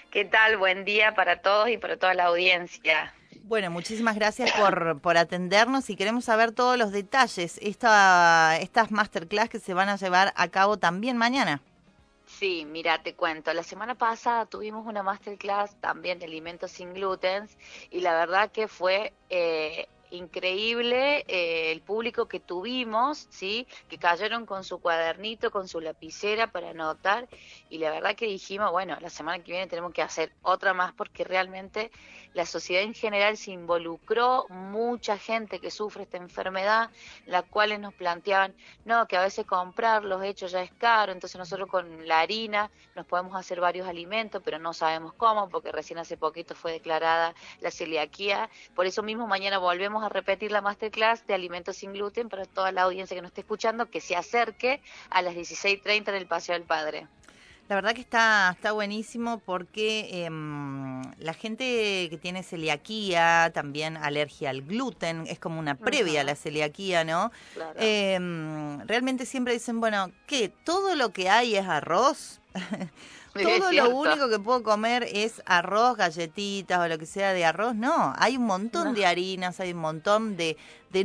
¿Qué tal? Buen día para todos y para toda la audiencia. Bueno, muchísimas gracias por atendernos y queremos saber todos los detalles. Estas masterclass que se van a llevar a cabo también mañana. Sí, mira, te cuento. La semana pasada tuvimos una masterclass también de alimentos sin gluten y la verdad que fue increíble el público que tuvimos, ¿sí? Que cayeron con su cuadernito, con su lapicera para anotar y la verdad que dijimos, bueno, la semana que viene tenemos que hacer otra más porque realmente la sociedad en general se involucró, mucha gente que sufre esta enfermedad, las cuales nos planteaban, no, que a veces comprar los hechos ya es caro, entonces nosotros con la harina nos podemos hacer varios alimentos, pero no sabemos cómo, porque recién hace poquito fue declarada la celiaquía. Por eso mismo mañana volvemos a repetir la masterclass de alimentos sin gluten para toda la audiencia que nos esté escuchando, que se acerque a las 16:30 en el Paseo del Padre. La verdad que está buenísimo porque la gente que tiene celiaquía, también alergia al gluten, es como una previa a la Ujú, celiaquía, ¿no? claro. Realmente siempre dicen, bueno, ¿qué? ¿Todo lo que hay es arroz? Es Todo lo cierto. único que puedo comer es arroz, galletitas o lo que sea de arroz. No, hay un montón No. de harinas, hay un montón de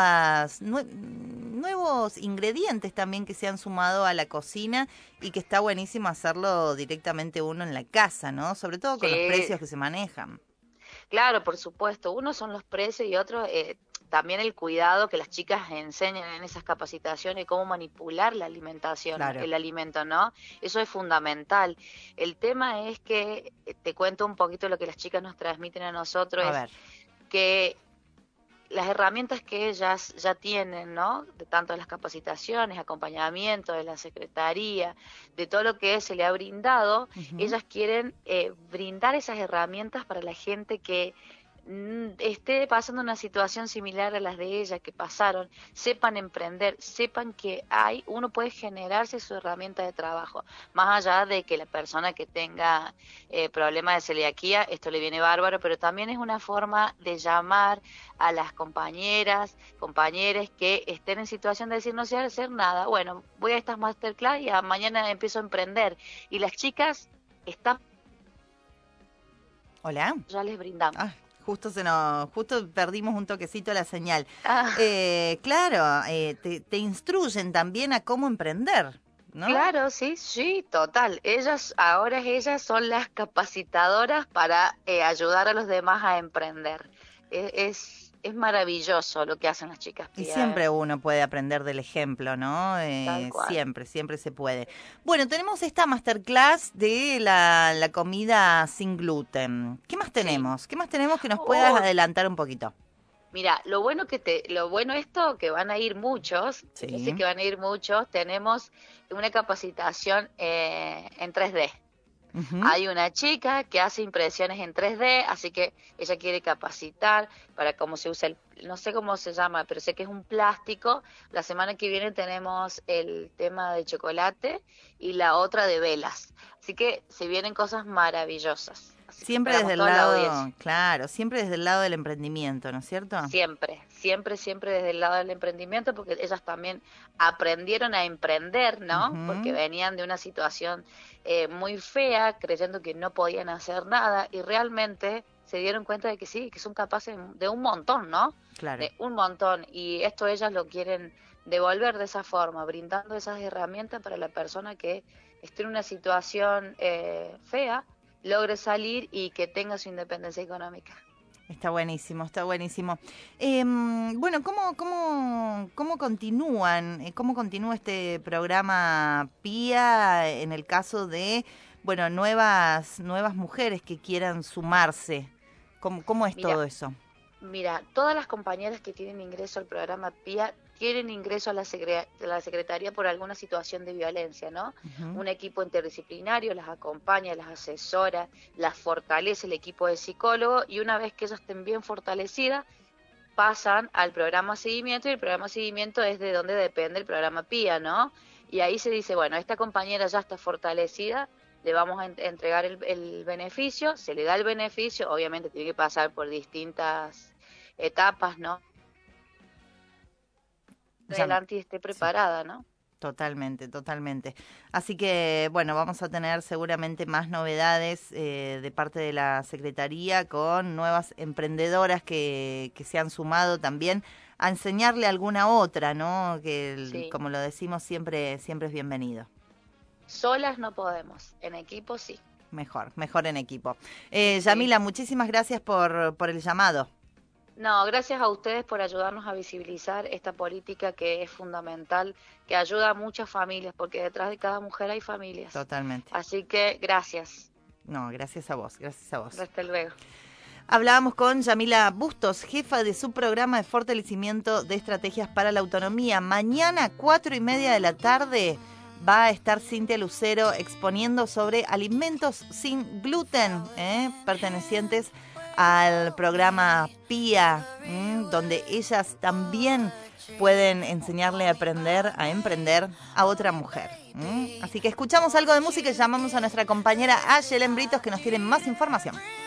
nuevos ingredientes también que se han sumado a la cocina y que está buenísimo hacerlo directamente uno en la casa, ¿no? Sobre todo con los Sí, precios que se manejan. claro, por supuesto. Uno son los precios y otro también el cuidado que las chicas enseñan en esas capacitaciones, cómo manipular la alimentación, Claro. el alimento, ¿no? Eso es fundamental. El tema es que, te cuento un poquito lo que las chicas nos transmiten a nosotros, A es ver. que las herramientas que ellas ya tienen, ¿no? De tanto de las capacitaciones, acompañamiento de la secretaría, de todo lo que se le ha brindado, Ujú. ellas quieren brindar esas herramientas para la gente que esté pasando una situación similar a las de ellas que pasaron, sepan emprender, sepan que uno puede generarse su herramienta de trabajo, más allá de que la persona que tenga problemas de celiaquía, esto le viene bárbaro, pero también es una forma de llamar a las compañeras, compañeros que estén en situación de decir no sé hacer nada, bueno, voy a estas masterclass y mañana empiezo a emprender. Y las chicas están, Hola. ya les brindamos. Ah, justo perdimos un toquecito la señal. Ah, Claro, te instruyen también a cómo emprender, ¿no? claro, sí, sí, total. Ellas son las capacitadoras para ayudar a los demás a emprender. Es maravilloso lo que hacen las chicas, Y Pía, ¿eh? siempre uno puede aprender del ejemplo, ¿no? Tal cual. Siempre se puede. Bueno, tenemos esta masterclass de la comida sin gluten. ¿Qué más Sí. tenemos? ¿Qué más tenemos que nos puedas Oh, adelantar un poquito? mira, lo bueno esto que van a ir muchos, yo sé Sí. que van a ir muchos, tenemos una capacitación en 3D. Ujú. Hay una chica que hace impresiones en 3D, así que ella quiere capacitar para cómo se usa no sé cómo se llama, pero sé que es un plástico. La semana que viene tenemos el tema de chocolate y la otra de velas. Así que se vienen cosas maravillosas. Así que Siempre desde esperamos el toda la audiencia. lado, claro, siempre desde el lado del emprendimiento, ¿no es cierto? Siempre, siempre, siempre desde el lado del emprendimiento, porque ellas también aprendieron a emprender, ¿no? Porque Ujú. venían de una situación muy fea, creyendo que no podían hacer nada, y realmente se dieron cuenta de que sí, que son capaces de un montón, ¿no? Claro. De un montón, y esto ellas lo quieren devolver de esa forma, brindando esas herramientas para la persona que esté en una situación fea, logre salir y que tenga su independencia económica. Está buenísimo, está buenísimo. Bueno, ¿cómo continúan? ¿Cómo continúa este programa PIA en el caso de, bueno, nuevas mujeres que quieran sumarse? ¿Cómo es Mira, todo eso? Mira, todas las compañeras que tienen ingreso al programa PIA tienen ingreso a la Secretaría por alguna situación de violencia, ¿no? Ujú. Un equipo interdisciplinario las acompaña, las asesora, las fortalece el equipo de psicólogos y una vez que ellas estén bien fortalecidas, pasan al programa seguimiento y el programa seguimiento es de donde depende el programa PIA, ¿no? Y ahí se dice, bueno, esta compañera ya está fortalecida, le vamos a entregar el beneficio, se le da el beneficio, obviamente tiene que pasar por distintas etapas, ¿no? Ya, Adelante y esté sí. preparada, ¿no? Totalmente, totalmente. Así que, bueno, vamos a tener seguramente más novedades de parte de la Secretaría con nuevas emprendedoras que se han sumado también a enseñarle a alguna otra, ¿no? Que, como lo decimos, siempre es bienvenido. Solas no podemos, en equipo sí. Mejor en equipo. Yamila, muchísimas gracias por el llamado. No, gracias a ustedes por ayudarnos a visibilizar esta política que es fundamental, que ayuda a muchas familias, porque detrás de cada mujer hay familias. Totalmente. Así que gracias. No, gracias a vos. Hasta luego. Hablábamos con Yamila Bustos, jefa de su programa de fortalecimiento de estrategias para la autonomía. Mañana, 4:30 de la tarde, va a estar Cintia Lucero exponiendo sobre alimentos sin gluten, pertenecientes al programa PIA, donde ellas también pueden enseñarle a emprender a otra mujer. Así que escuchamos algo de música y llamamos a nuestra compañera Ayelen Britos, que nos tiene más información.